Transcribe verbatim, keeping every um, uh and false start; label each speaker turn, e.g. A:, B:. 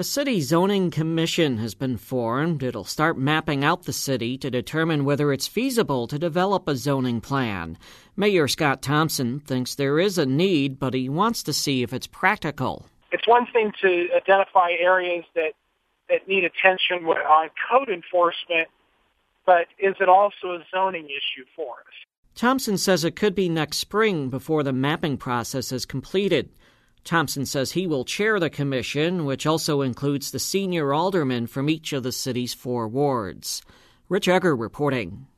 A: A city zoning commission has been formed. It'll start mapping out the city to determine whether it's feasible to develop a zoning plan. Mayor Scott Thompson thinks there is a need, but he wants to see if it's practical.
B: It's one thing to identify areas that, that need attention on code enforcement, but is it also a zoning issue for us?
A: Thompson says it could be next spring before the mapping process is completed. Thompson says he will chair the commission, which also includes the senior aldermen from each of the city's four wards. Rich Egger reporting.